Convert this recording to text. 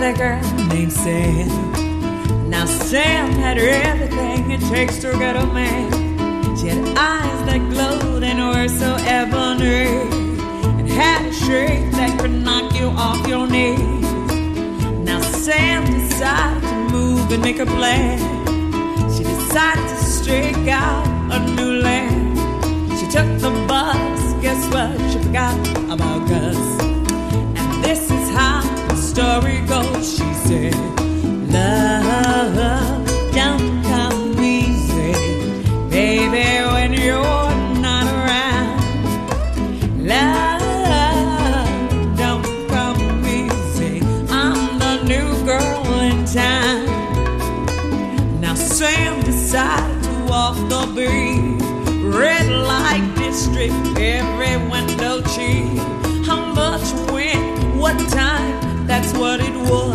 a girl named Sam. Now Sam had everything it takes to get a man. She had eyes that glowed and were so ebony, and had a shape that could knock you off your knees. Now Sam decided to move and make a plan. She decided to stake out a new land. She took the bus, guess what? She forgot about Gus. And this is how the story goes. She said, love don't come easy, baby, when you're not around. Love don't come easy, I'm the new girl in town. Now Sam decided to walk the beat, red light district, every window cheap. How much, when, what time, that's what it was.